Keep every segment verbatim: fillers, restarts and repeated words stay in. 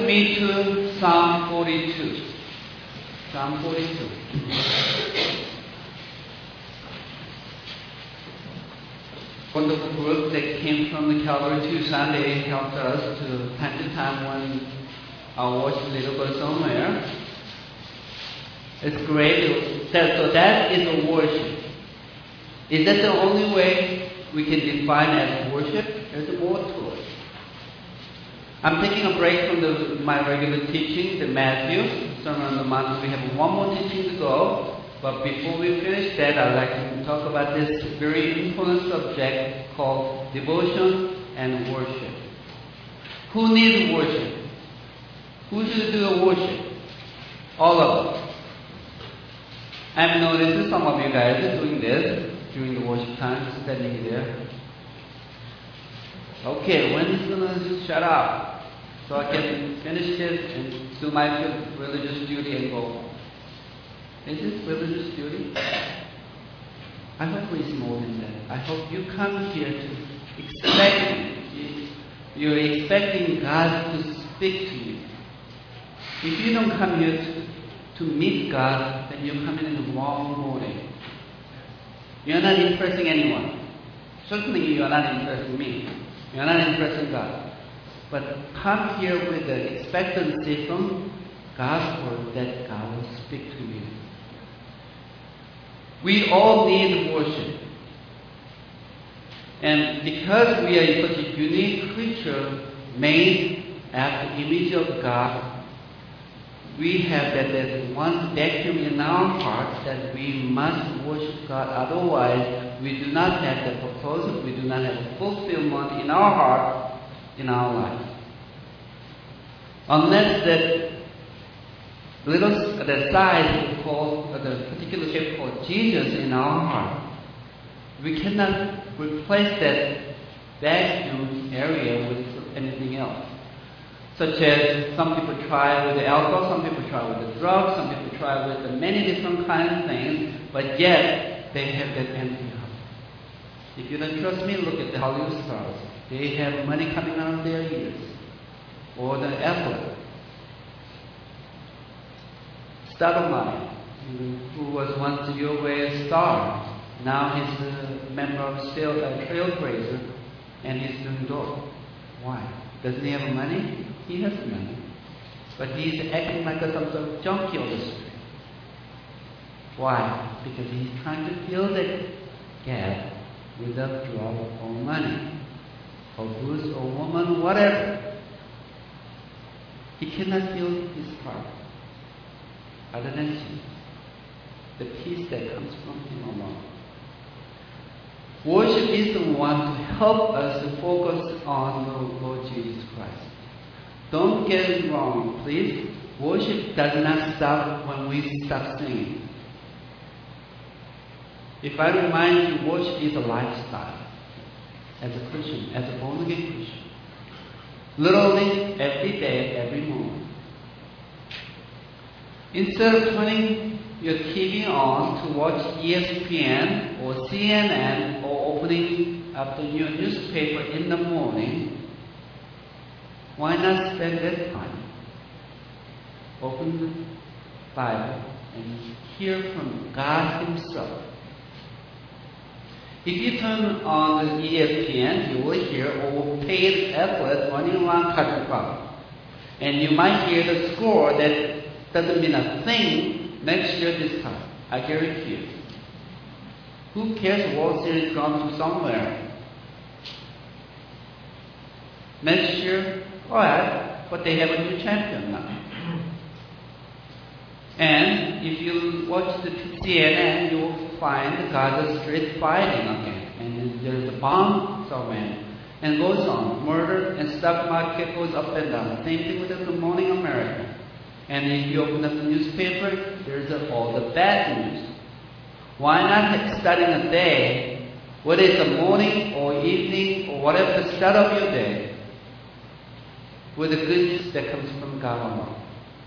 with me to Psalm forty-two. Psalm forty-two. Wonderful group that came from the Calvary Tucson. They helped us to time to time when our worship leader goes somewhere. It's great. That, so that is a worship. Is that the only way we can define as worship? There's more to it. I'm taking a break from the, my regular teaching, the Matthew Sermon on the Mount. We have one more teaching to go. But before we finish that, I'd like to talk about this very important subject called devotion and worship. Who needs worship? Who should do the worship? All of us. I've noticed some of you guys are doing this during the worship time, standing there. Okay, when is going to shut up so I can finish this and do my religious duty and go home? Is this religious duty? I hope it's more than that. I hope you come here to expect, you're expecting God to speak to you. If you don't come here to, to meet God, then you're coming in the wrong motive. You're not impressing anyone. Certainly you're not impressing me. You're not impressing God. But come here with the expectancy from God's word that God will speak to you. We all need worship. And because we are such a unique creature made after the image of God, we have that there's one vacuum in our hearts that we must worship God. Otherwise, we do not have the purpose, we do not have the fulfillment in our heart, in our life. Unless that little the size called the particular shape called Jesus in our heart, we cannot replace that vacuum area with anything else. Such as some people try with the alcohol, some people try with the drugs, some people try with the many different kinds of things, but yet they have that empty heart. If you don't trust me, look at the Hollywood stars. They have money coming out of their ears, or the athlete. Stoudemire, who was once a Uruguay star, now he's a member of still a Trailblazer, and he's doing dope. Why? Doesn't he have money? He has money. But he's acting like a some sort of junkie on the street. Why? Because he's trying to fill that gap with a drug or money, or booze or woman, whatever. He cannot fill his heart other than Jesus, the peace that comes from Him alone. Worship is the one to help us to focus on the Lord Jesus Christ. Don't get it wrong, please. Worship does not stop when we stop singing. If I remind you, worship is a lifestyle as a Christian, as a born-again Christian. Literally, every day, every moment. Instead of turning your T V on to watch E S P N or C N N or opening up the new newspaper in the morning, why not spend that time? Open the Bible and hear from God Himself. If you turn on the E S P N, you will hear overpaid athletes running around Country Club. And you might hear the score that doesn't mean a thing next year this time. I guarantee you. Who cares? World Series gone to somewhere. Next year, alright, but they have a new champion now. And if you watch the C N N, you will find the Gaza Strip fighting again. And there's a bomb somewhere. And goes on. Murder and stock market goes up and down. Same thing with the Morning America. And if you open up the newspaper, there's a, all the bad news. Why not starting a day, whether it's a morning or evening or whatever, the start of your day, with the goodness that comes from God alone.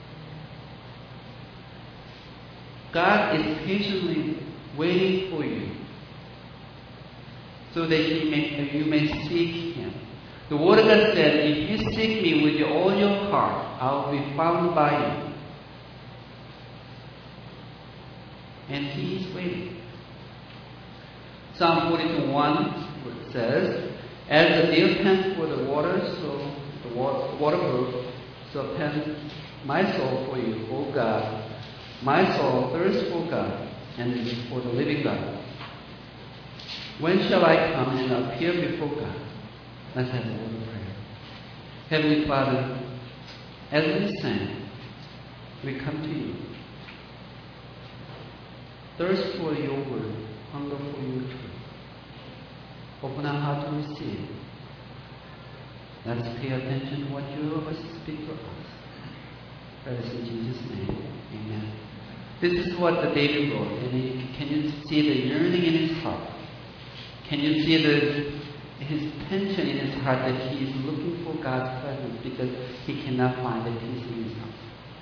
God is patiently waiting for you so that he may, you may seek Him. The Word of God said, if you seek me with all your heart, I will be found by you. And He is waiting. Psalm forty-two one says, as the deer pants for the water, so the water, water brook, so pants my soul for you, O God. My soul thirsts for God and for the living God. When shall I come and appear before God? Let's have a word of prayer. Heavenly Father, as we sing, we come to you. Thirst for your word, hunger for your truth. Open our heart to receive. Let us pay attention to what you have to speak to us. Pray this in Jesus' name. Amen. This is what the David wrote. And he, can you see the yearning in his heart? Can you see the his tension in his heart that he is looking for God's presence because he cannot find the peace in his heart?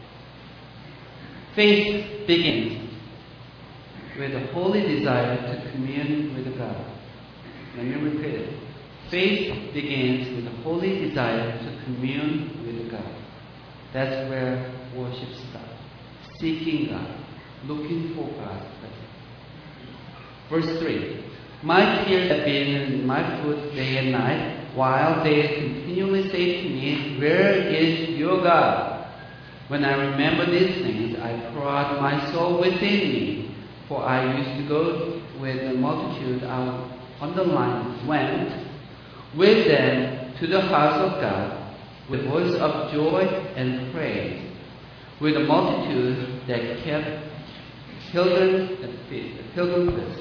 Faith begins with a holy desire to commune with God. Let me repeat it. Faith begins with a holy desire to commune with God. That's where worship starts. Seeking God, looking for God's presence. Verse three. My tears have been in my foot day and night, while they continually say to me, where is your God? When I remember these things, I pour out my soul within me. For I used to go with the multitude, I underline, went with them to the house of God, with voice of joy and praise, with a multitude that kept pilgrim pilgrimage.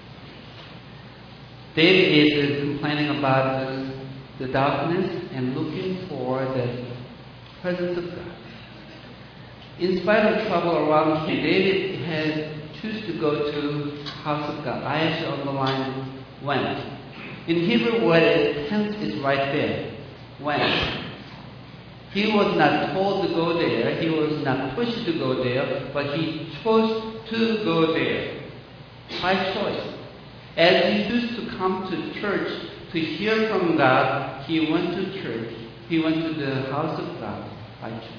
David is complaining about the, the darkness and looking for the presence of God. In spite of trouble around him, David had choose to go to the house of God. I actually underline went. In Hebrew word, the tense is right there. Went. He was not told to go there. He was not pushed to go there, but he chose to go there by choice. As he used to come to church to hear from God, he went to church. He went to the house of God by choice.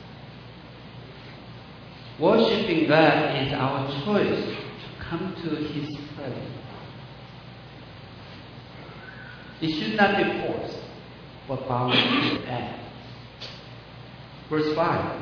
Worshipping God is our choice to come to His presence. It should not be forced, but voluntary act. Verse five.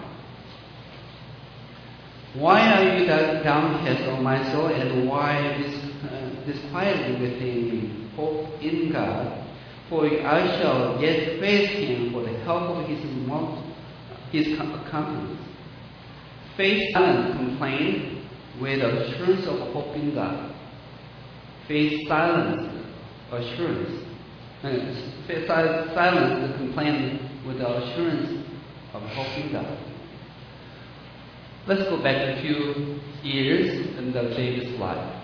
Why are you downcast, O my soul, and why dis, uh, disquieted within me? Hope in God, for I shall yet praise Him for the help of His multi, His countenance. Faith silence complaint with assurance of hope in God. Faith silence assurance. Faith silence the complaint with the assurance of hope in God. Let's go back a few years in the David's life.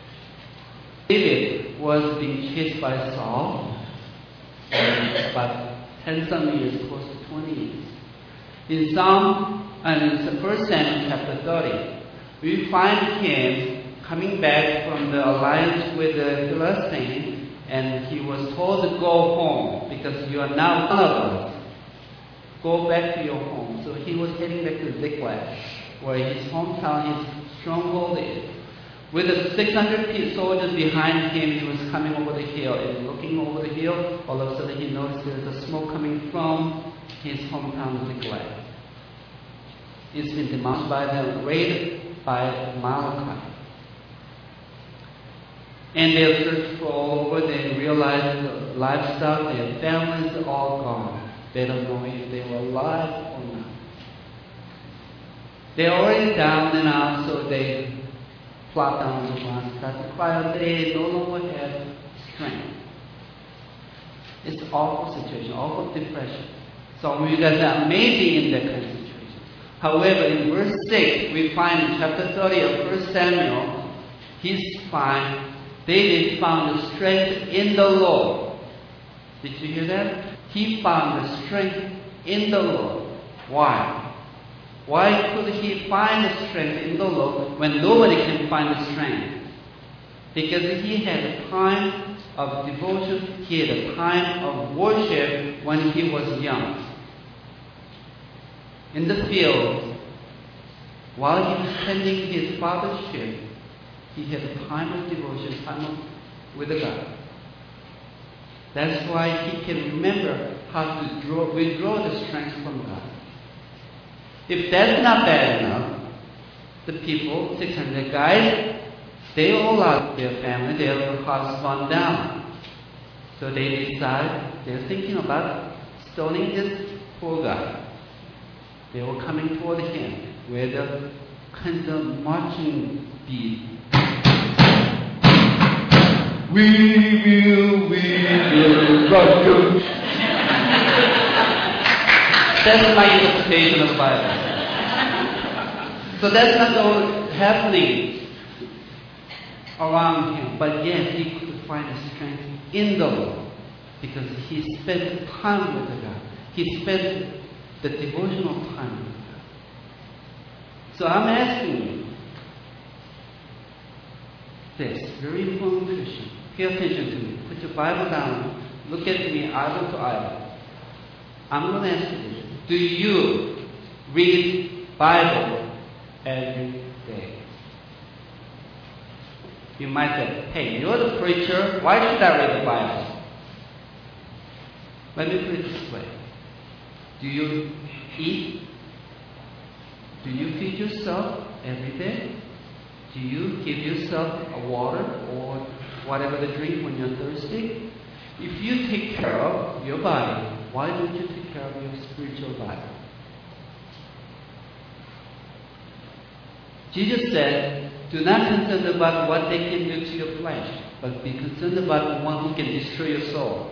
David was being chased by Saul for about ten some years, close to twenty years. In Psalm and in First Samuel chapter thirty, we find him coming back from the alliance with the Philistine, and he was told to go home because you are now one of us. Go back to your home. So he was heading back to Ziklag, where his hometown, his stronghold is. With the six hundred soldiers behind him, he was coming over the hill. And looking over the hill, all of a sudden he noticed there's a smoke coming from his hometown, Ziklag. It's been demolished by the raid by Amalekite. And they searched for all over. They realized the livestock, their families are all gone. They don't know if they were alive or not. They're already down and out, so they flop down on the ground, start to cry. They no longer have strength. It's an awful situation, awful depression. Some of you guys are maybe in that kind of situation. However, in verse six, we find in chapter thirty of First Samuel, he's fine. David found the strength in the Lord. Did you hear that? He found the strength in the Lord. Why? Why could he find the strength in the Lord when nobody can find the strength? Because he had time of devotion. He had a time of worship when he was young. In the field, while he was tending his father's sheep, he had a time of devotion, time of, with God. That's why he can remember how to draw, withdraw the strength from God. If that's not bad enough, the people, six hundred guys, they all lost their family, their house burned down. So they decide, they're thinking about stoning this poor guy. They were coming toward him with a kind of marching beat. We will, we will rock you. That's my interpretation of the Bible. So that's not all happening around him, but yet he could find the strength in the Lord because he spent time with God. He spent the devotional time with God. So I'm asking you this very important question. Pay attention to me. Put your Bible down. Look at me eyeball to eyeball. I'm going to ask you this. Do you read Bible every day? You might say, hey, you're the preacher. Why should I read the Bible? Let me put it this way. Do you eat? Do you feed yourself every day? Do you give yourself a water or whatever to drink when you're thirsty? If you take care of your body, why don't you take care of your spiritual body? Jesus said, do not concern about what they can do to your flesh, but be concerned about the one who can destroy your soul.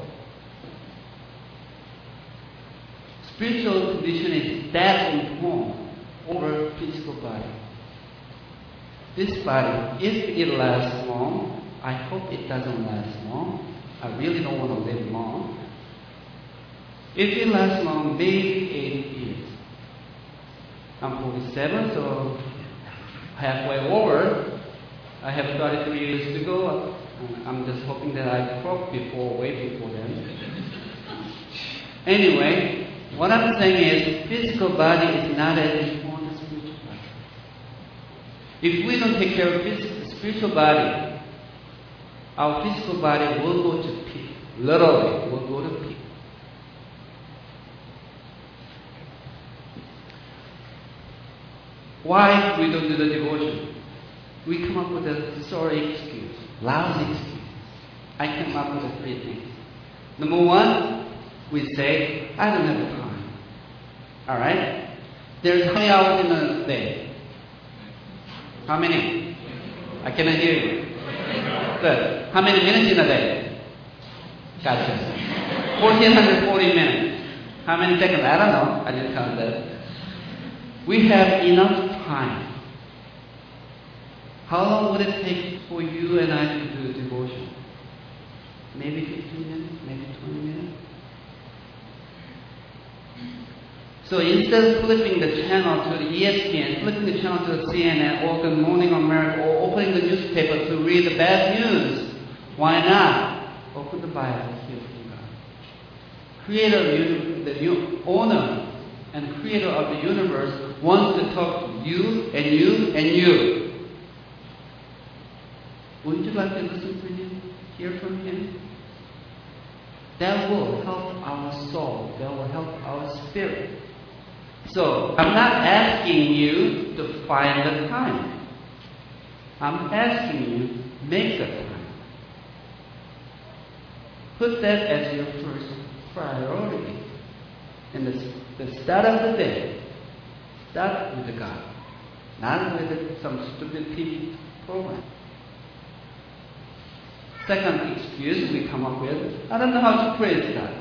Spiritual condition is that important over physical body. This body, if it lasts long, I hope it doesn't last long. I really don't want to live long. If it lasts long, maybe eighty years. I'm forty-seven, so halfway over. I have thirty-three years to go. I'm just hoping that I croak before, way before then. Anyway, what I'm saying is, physical body is not as important as spiritual body. If we don't take care of physical, spiritual body, our physical body will go to peak. Literally, will go to peak. Why we don't do the devotion? We come up with a sorry excuse, lousy excuse. I came up with three things. Number one, we say, I don't have the time. All right? There's how many hours in a day? How many? I cannot hear you. Good. How many minutes in a day? Gotcha. one thousand four hundred forty minutes. How many seconds? I don't know. I didn't count that. We have enough time. How long would it take for you and I to do devotion? Maybe fifteen minutes? Maybe twenty minutes? So instead of flipping the channel to the E S P N, flipping the channel to the C N N or Good Morning America or opening the newspaper to read the bad news, why not open the Bible and hear from God? Creator, the new owner and creator of the universe wants to talk to you and you and you. Wouldn't you like to listen to him, hear from him? That will help our soul. That will help our spirit. So, I'm not asking you to find the time. I'm asking you, make the time. Put that as your first priority. In the, the start of the day, start with God. Not with some stupid T V program. Second excuse we come up with, I don't know how to praise God.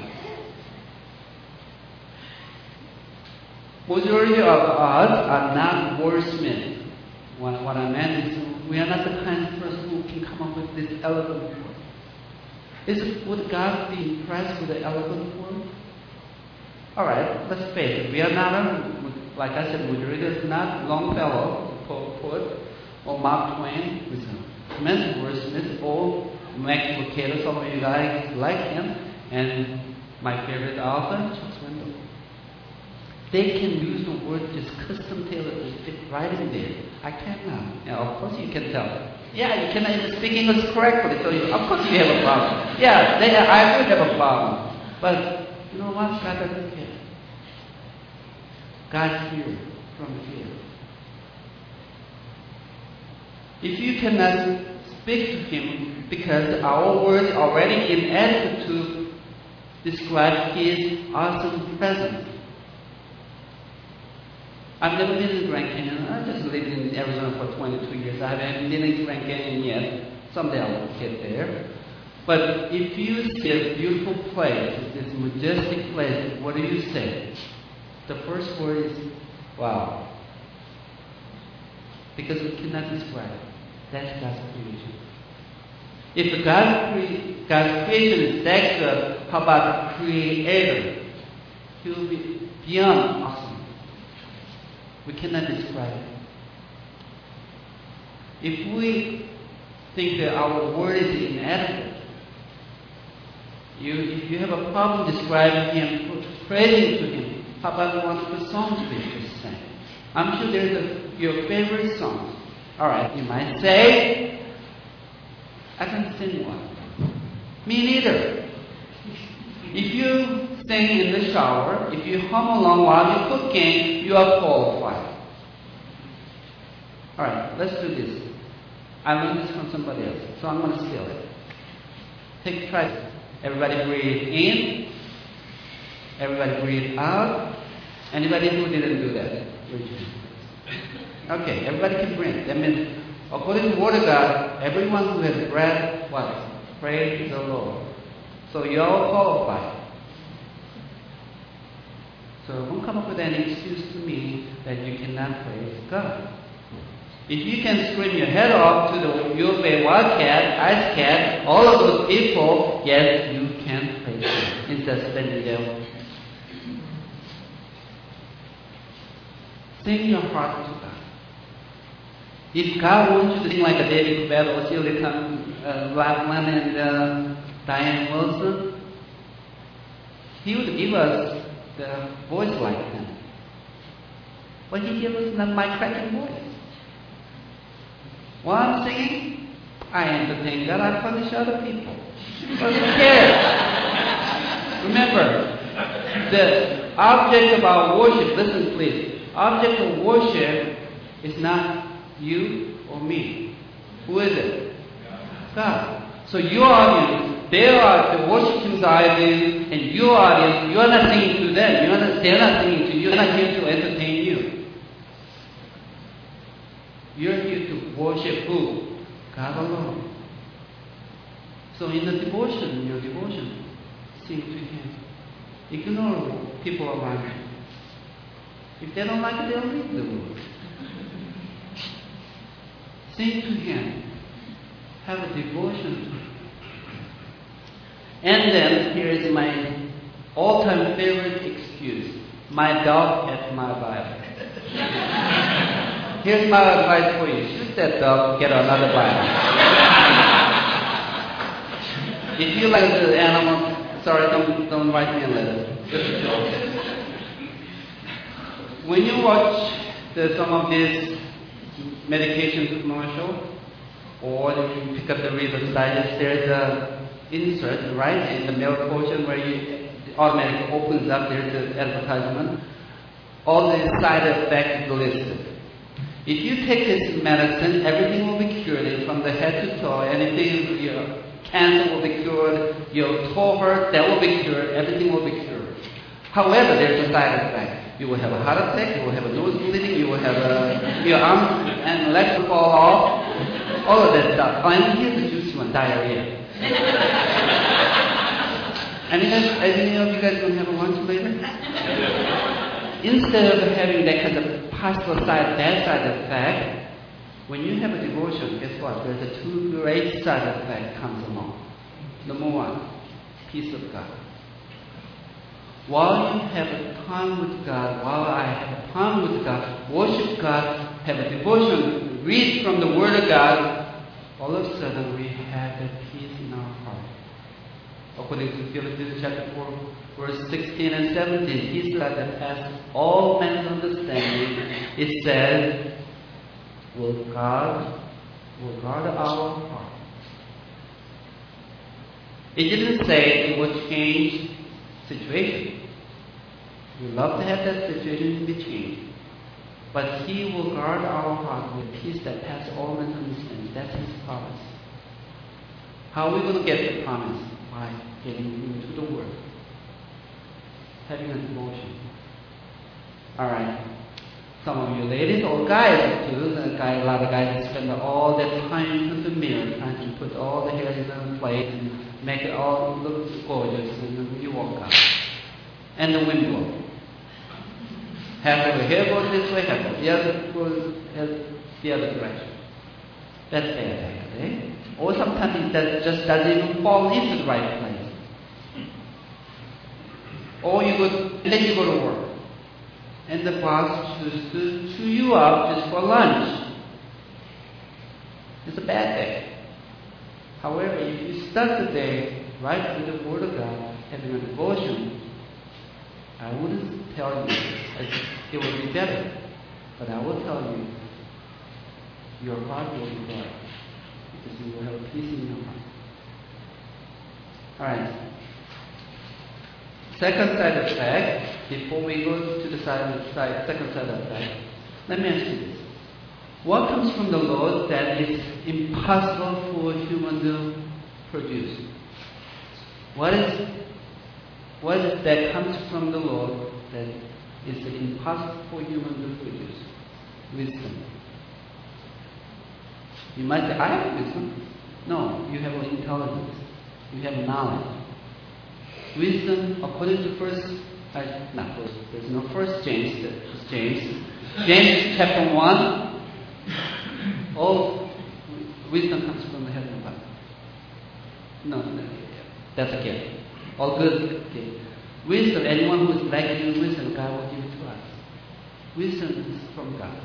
Majority of us are not wordsmiths. What, what I meant is we are not the kind of person who can come up with this eloquent word. Is it, would God be impressed with the eloquent word? Alright, let's face it. We are not, a, like I said, majority is not Longfellow, the poet, or Mark Twain, who's a tremendous wordsmith, or Max Lucado, some of you guys like him, and my favorite author, Chuck Swindoll. They can use the word just custom tailored to fit right in there. I cannot. Now, of course you can tell. Yeah, you cannot even speak English correctly, so you, of course you have a problem. Yeah, they, I would have a problem. But you know what? God doesn't care. God hears from here. If you cannot speak to Him because our words are already inadequate to describe His awesome presence. I've never been in Grand Canyon. I just lived in Arizona for twenty-two years. I haven't been in Grand Canyon yet. Someday I'll get there. But if you see a beautiful place, this majestic place, what do you say? The first word is, wow. Because we cannot describe it. That's God's creation. If God's, cre- God's creation is that good, how about the Creator? He will be beyond awesome. We cannot describe it. If we think that our word is inadequate, you, if you have a problem describing Him, praising to Him, how about one of the songs we just sang? I'm sure there's a, your favorite song. All right, you might say, I can sing one. Me neither. If you sing in the shower, if you hum along while you're cooking, you are qualified. All right, let's do this. I learned this from somebody else, so I'm going to steal it. Take try it. Everybody breathe in. Everybody breathe out. Anybody who didn't do that? Okay, everybody can breathe. That means, according to the Word of God, everyone who has breath, what? Praise the Lord. So you're all qualified. So don't come up with any excuse to me that you cannot praise God. If you can scream your head off to the U of A Wildcat, Ice Cat, all of those people, yes, you can praise God instead of standing there. Sing your heart to God. If God wants you to sing like a David Cobbett or Shirley uh, Blackman and uh, Diane Wilson, He would give us the voice like them. But He gave us not my cracking voice. While I'm singing, I entertain God, I punish other people. But who cares? Remember, the object of our worship, listen please, object of worship is not you or me. Who is it? God. So your audience, their are the worshiping audience, and your audience, you are not singing to them. You are not, they're not singing to you. They're not here to entertain you. You're here to worship who? God alone. So in the devotion, in your devotion, sing to Him. Ignore people around you. If they don't like it, they'll leave the room. Sing to Him. Have a devotion to Him. And then, here is my all-time favorite excuse. My dog at my Bible. Here's my advice for you. Shoot that dog, get another Bible. If you like the animal, sorry, don't, don't write me a letter. Just a joke. When you watch the, some of these medication commercial, or you pick up the Reader's Digest, there's a insert right in the middle portion where you automatically opens up, there's the advertisement. All the side effects listed. If you take this medicine, everything will be cured from the head to toe. Anything, your cancer will be cured, your toe hurt, that will be cured, everything will be cured. However, there's a side effect. You will have a heart attack, you will have a nose bleeding, you will have a, your arms and legs will fall off, all of that stuff. Finally, here's the juicy one, diarrhea. And any of you guys going to have a lunch later? Instead of having that kind of possible side, bad side effect, when you have a devotion, guess what? There's a two great side effect comes along. Number one, peace of God. While you have a time with God, while I have a time with God, worship God, have a devotion, read from the Word of God, all of a sudden we have that peace in our heart. According to Philippians chapter four, verse sixteen and seventeen, peace that passes all man's understanding, it says, will guard, will guard our heart. It didn't say it will change situation. We love to have that situation be changed. But He will guard our heart with peace that passes all men's understanding. That's His promise. How are we going to get the promise? By getting into the Word. Having a devotion. Alright. Some of you ladies or guys too. The guy, a lot of guys spend all their time in the mirror trying to put all the hairs in place and make it all look gorgeous when you walk out. And the wind blows. Half of the hair goes this way, half of the other goes the other direction. That's bad, eh? Or sometimes that just doesn't even fall into the right place. Or you go, and then you go to work, and the boss chooses to chew you up just for lunch. It's a bad day. However, if you start the day right with the Word of God, having a devotion, I wouldn't tell you that it would be better, but I will tell you, your heart will be bright, because you will have peace in your heart. Alright. Second side effect, before we go to the side, side, second side effect, let me ask you this. What comes from the Lord that is impossible for a human to produce? What is what is that comes from the Lord that is impossible for human to produce? Wisdom. You might say, I have wisdom. No, you have intelligence. You have knowledge. Wisdom, according to first, uh, not first, there's no first James, it's James. James chapter one. All wisdom comes from the heavenly Father. No, no, that's a gift. All good gift. Wisdom, anyone who is lacking in wisdom, God will give it to us. Wisdom is from God.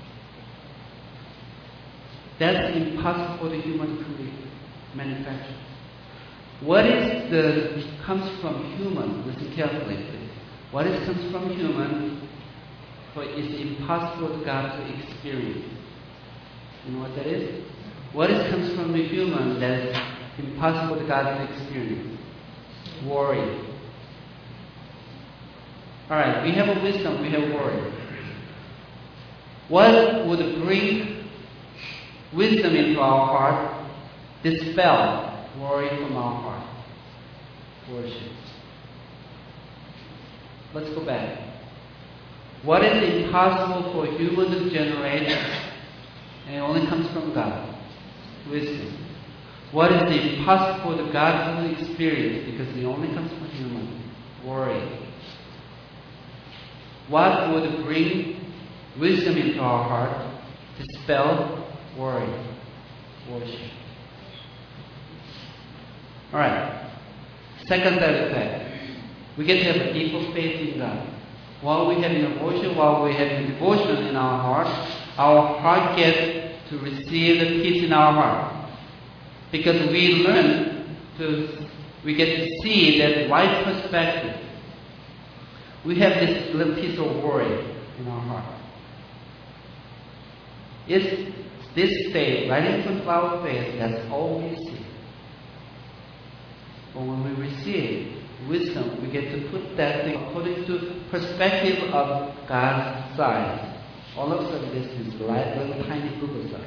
That's impossible for the human to manufacture. What is the comes from human? Listen carefully, please. What is comes from human, but is impossible for God to experience. You know what that is? What is comes from the human that is impossible for God to experience? Worry. Alright, we have a wisdom, we have worry. What would bring wisdom into our heart? Dispel worry from our heart. Worship. Let's go back. What is impossible for a human to generate? And it only comes from God. Wisdom. What is impossible for God to experience? Because it only comes from human. Worry. What would bring wisdom into our heart? Dispel worry. Worship. Alright. Second side effect. We get to have a deeper faith in God. While we have devotion, while we have devotion in our heart, our heart gets to receive the peace in our heart. Because we learn to, we get to see that right perspective. We have this little piece of worry in our heart. It's this faith, right in front of our face, that's all we see. But when we receive wisdom, we get to put that thing according to perspective of God's size. All of a sudden, this is right little tiny Google size.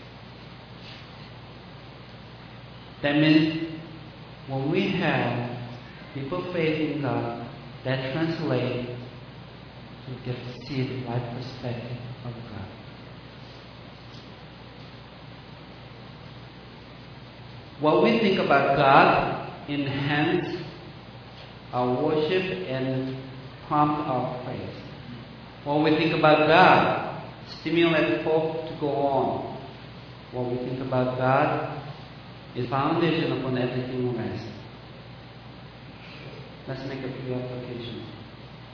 That means when we have deeper faith in God, that translates to get to see the right perspective of God. What we think about God enhance our worship and prompt our praise. When we think about God, stimulate hope to go on. When we think about God, is foundation upon everything else. Let's make a few applications.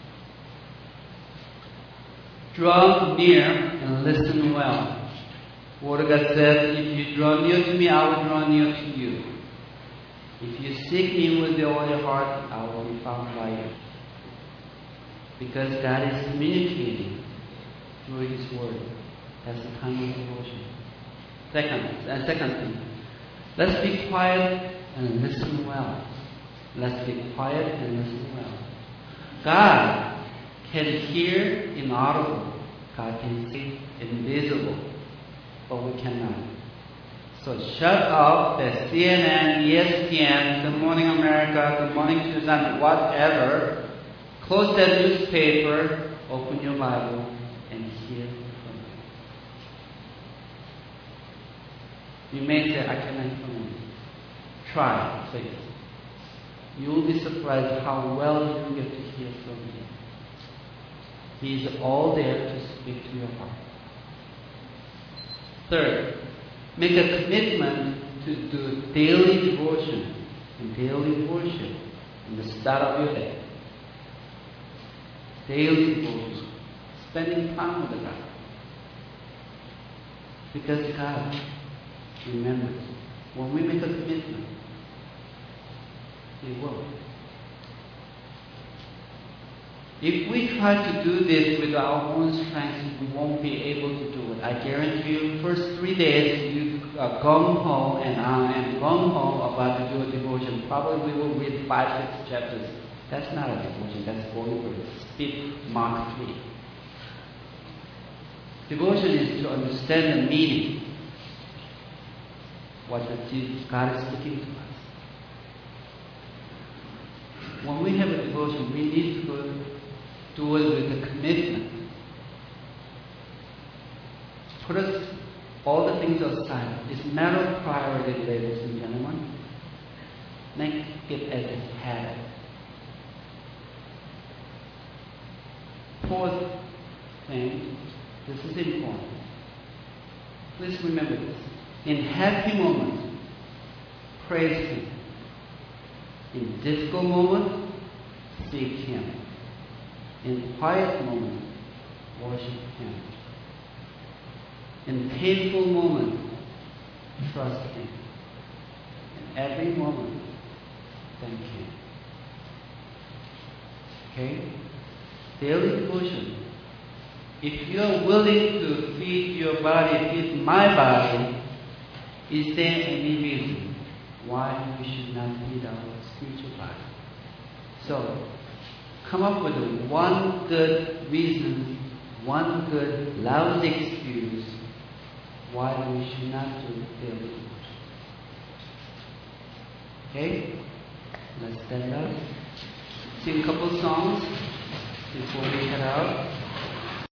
Draw near and listen well. Word of God says, if you draw near to me, I will draw near to you. If you seek me with all your heart, I will be found by you. Because God is communicating through His Word. That's the time of devotion. Second, uh, second thing, let's be quiet and listen well. Let's be quiet and listen well. God can hear inaudible. God can see invisible. But we cannot. So shut off the C N N, E S P N, Good Morning America, Good Morning Tucson, whatever. Close that newspaper, open your Bible, and hear from you. You may say, I cannot hear from you. Try, please. You will be surprised how well you get to hear from Him. He is all there to speak to your heart. Third, make a commitment to do daily devotion and daily worship in the start of your day. Daily devotion. Spending time with God. Because God remembers. When we make a commitment, He will. If we try to do this with our own strength, we won't be able to do it. I guarantee you, first three days, you are gung ho, and I am gung ho about to do a devotion. Probably we will read five, six chapters. That's not a devotion, that's going over speed Mark three. Devotion is to understand the meaning, what the Jesus, God is speaking to us. When we have a devotion, we need to go do it with a commitment. Put us all the things aside. It's a matter of priority, ladies and gentlemen. Make it as a habit. Fourth thing, this is important. Please remember this. In happy moments, praise Him. In difficult moments, seek Him. In quiet moments, worship Him. In painful moments, trust Him. In every moment, thank Him. Okay? Daily devotion. If you are willing to feed your body, feed my body, is there any reason why we should not feed our spiritual body? So, come up with one good reason, one good lousy excuse why we should not do daily devotion. Okay? Let's stand up. Sing a couple songs before we head out.